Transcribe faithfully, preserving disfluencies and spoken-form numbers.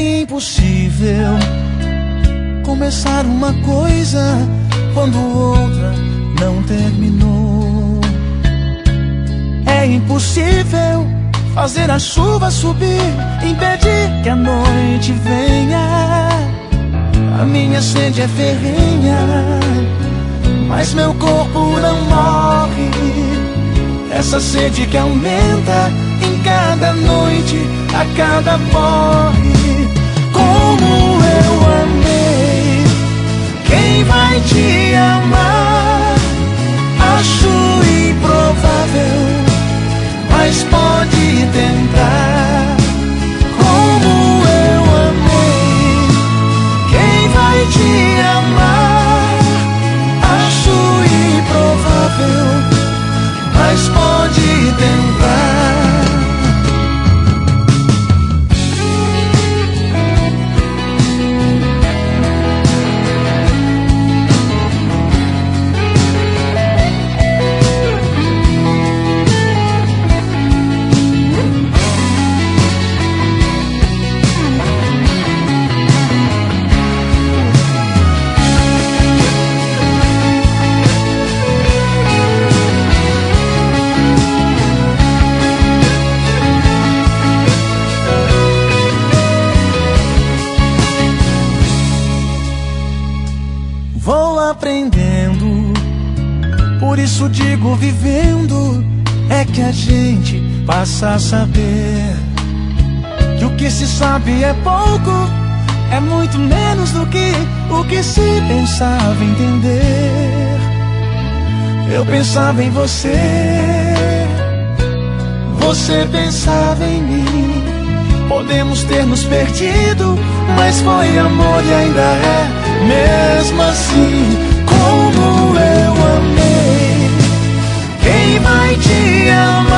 É impossível começar uma coisa quando outra não terminou. É impossível fazer a chuva subir, impedir que a noite venha. A minha sede é ferrenha, mas meu corpo não morre. Essa sede que aumenta em cada noite, a cada porre. Como eu amei, quem vai te amar? Acho improvável, mas pode tentar. Como eu amei, quem vai te amar? Acho improvável, mas pode tentar. Vou aprendendo, por isso digo vivendo, é que a gente passa a saber que o que se sabe é pouco, é muito menos do que o que se pensava entender. Eu pensava em você, você pensava em mim. Podemos ter nos perdido, mas foi amor e ainda é. Mesmo assim, como eu amei, quem vai te amar?